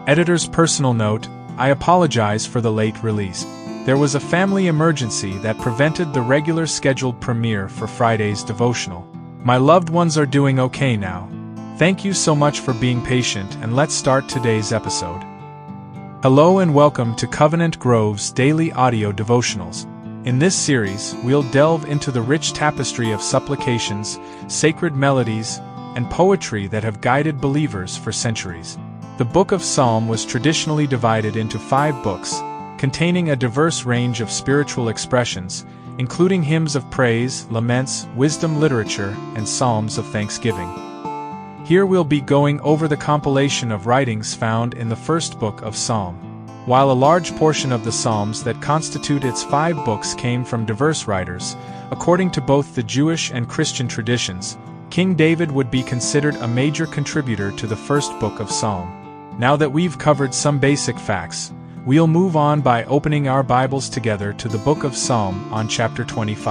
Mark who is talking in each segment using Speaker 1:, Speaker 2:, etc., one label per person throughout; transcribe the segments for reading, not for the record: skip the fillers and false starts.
Speaker 1: Editor's personal note: I apologize for the late release. There was a family emergency that prevented the regular scheduled premiere for Friday's devotional. My loved ones are doing okay now. Thank you so much for being patient, and let's start today's episode. Hello and welcome to Covenant Grove's daily audio devotionals. In this series, we'll delve into the rich tapestry of supplications, sacred melodies, and poetry that have guided believers for centuries. The Book of Psalm was traditionally divided into 5 books, containing a diverse range of spiritual expressions, including hymns of praise, laments, wisdom literature, and psalms of thanksgiving. Here we'll be going over the compilation of writings found in the first book of Psalm. While a large portion of the psalms that constitute its 5 books came from diverse writers, according to both the Jewish and Christian traditions, King David would be considered a major contributor to the first book of Psalm. Now that we've covered some basic facts, we'll move on by opening our Bibles together to the book of Psalm on chapter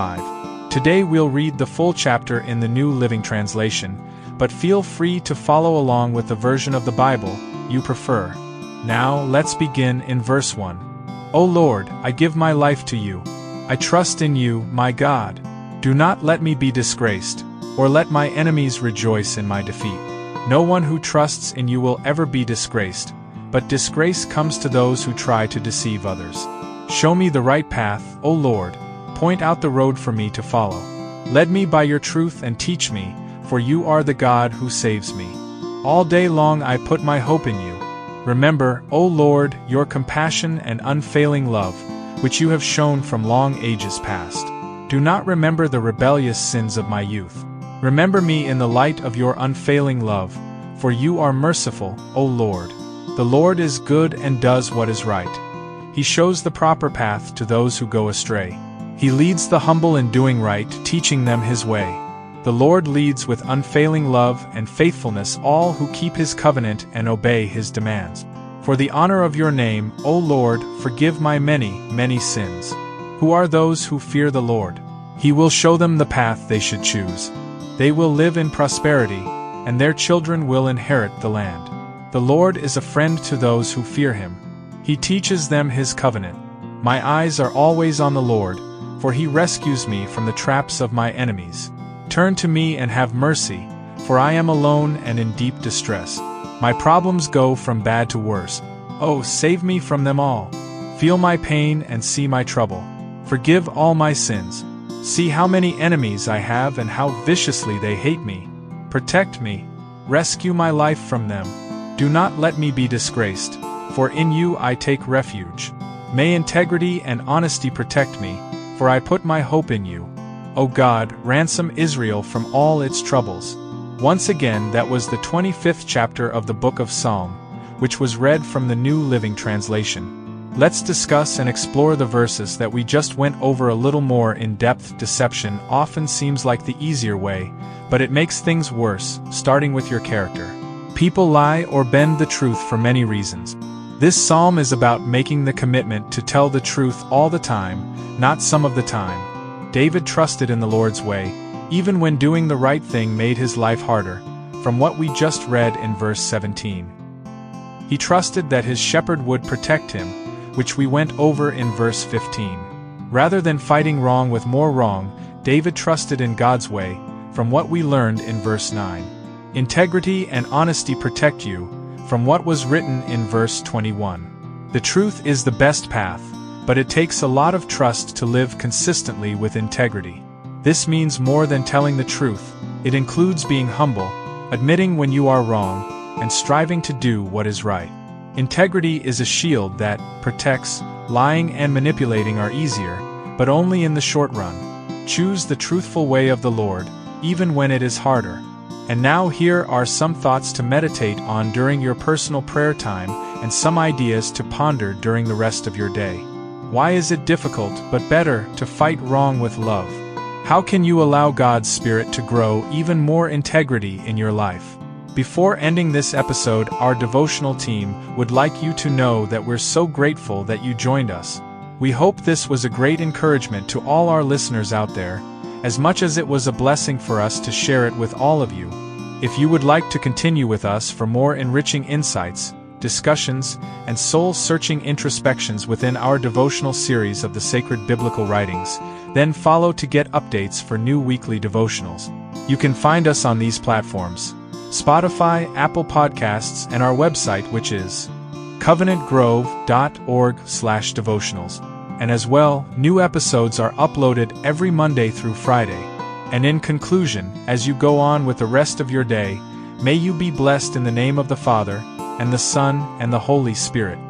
Speaker 1: 25. Today we'll read the full chapter in the New Living Translation, but feel free to follow along with the version of the Bible you prefer. Now let's begin in verse 1. O Lord, I give my life to you. I trust in you, my God. Do not let me be disgraced, or let my enemies rejoice in my defeat. No one who trusts in you will ever be disgraced, but disgrace comes to those who try to deceive others. Show me the right path, O Lord. Point out the road for me to follow. Lead me by your truth and teach me, for you are the God who saves me. All day long I put my hope in you. Remember, O Lord, your compassion and unfailing love, which you have shown from long ages past. Do not remember the rebellious sins of my youth. Remember me in the light of your unfailing love, for you are merciful, O Lord. The Lord is good and does what is right. He shows the proper path to those who go astray. He leads the humble in doing right, teaching them his way. The Lord leads with unfailing love and faithfulness all who keep his covenant and obey his demands. For the honor of your name, O Lord, forgive my many, many sins. Who are those who fear the Lord? He will show them the path they should choose. They will live in prosperity, and their children will inherit the land. The Lord is a friend to those who fear him. He teaches them his covenant. My eyes are always on the Lord, for he rescues me from the traps of my enemies. Turn to me and have mercy, for I am alone and in deep distress. My problems go from bad to worse. Oh, save me from them all. Feel my pain and see my trouble. Forgive all my sins. See how many enemies I have and how viciously they hate me. Protect me. Rescue my life from them. Do not let me be disgraced, for in you I take refuge. May integrity and honesty protect me, for I put my hope in you. O God, ransom Israel from all its troubles. Once again, that was the 25th chapter of the book of Psalm, which was read from the New Living Translation. Let's discuss and explore the verses that we just went over a little more in depth. Deception often seems like the easier way, but it makes things worse, starting with your character. People lie or bend the truth for many reasons. This psalm is about making the commitment to tell the truth all the time, not some of the time. David trusted in the Lord's way, even when doing the right thing made his life harder, from what we just read in verse 17. He trusted that his shepherd would protect him, which we went over in verse 15. Rather than fighting wrong with more wrong, David trusted in God's way, from what we learned in verse 9. Integrity and honesty protect you, from what was written in verse 21. The truth is the best path, but it takes a lot of trust to live consistently with integrity. This means more than telling the truth. It includes being humble, admitting when you are wrong, and striving to do what is right. Integrity is a shield that protects. Lying and manipulating are easier, but only in the short run. Choose the truthful way of the Lord, even when it is harder. And now here are some thoughts to meditate on during your personal prayer time, and some ideas to ponder during the rest of your day. Why is it difficult, but better, to fight wrong with love? How can you allow God's Spirit to grow even more integrity in your life? Before ending this episode, our devotional team would like you to know that we're so grateful that you joined us. We hope this was a great encouragement to all our listeners out there, as much as it was a blessing for us to share it with all of you. If you would like to continue with us for more enriching insights, discussions, and soul-searching introspections within our devotional series of the sacred biblical writings. Then follow to get updates for new weekly devotionals. You can find us on these platforms: Spotify, Apple Podcasts, and our website, which is covenantgrove.org/devotionals. And as well, new episodes are uploaded every Monday through Friday. And in conclusion, as you go on with the rest of your day, may you be blessed in the name of the Father, and the Son, and the Holy Spirit.